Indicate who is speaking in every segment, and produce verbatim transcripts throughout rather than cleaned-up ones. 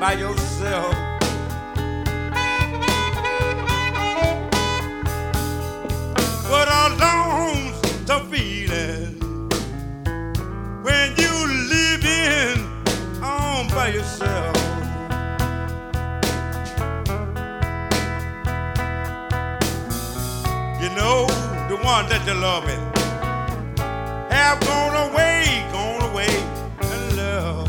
Speaker 1: by yourself. What a lonesome feeling when you living on by yourself. You know the one that you're loving have gone away, gone away in love.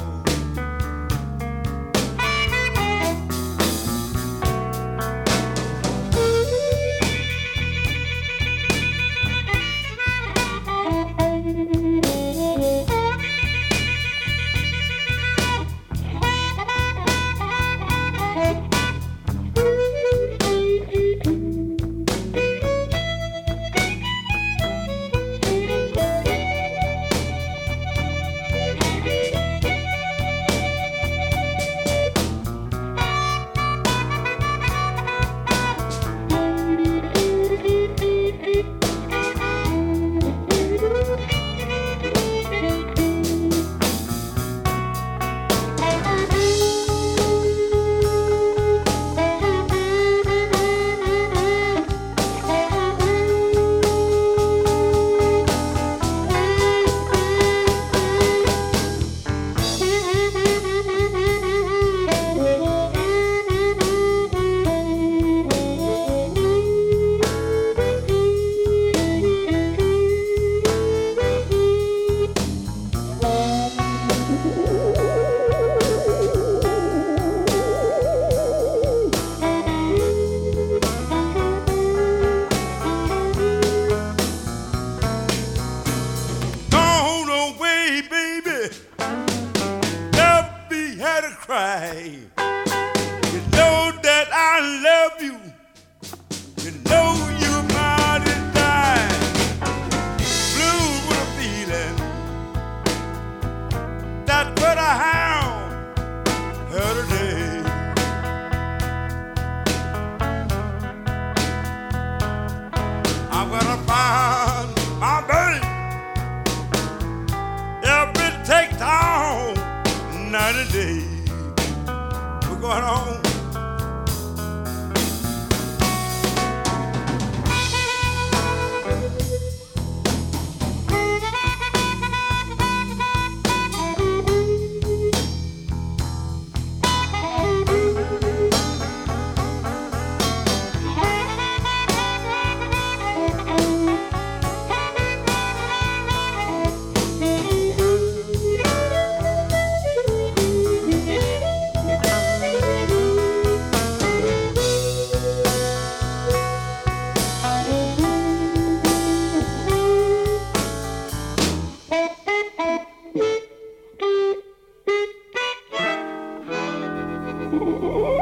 Speaker 1: Cry. You know that I love you. You know you're mine and mine. Blue with a feeling. That's what I have heard today. I'm gonna find my baby. If it takes all night and day. Going on.
Speaker 2: Thank you.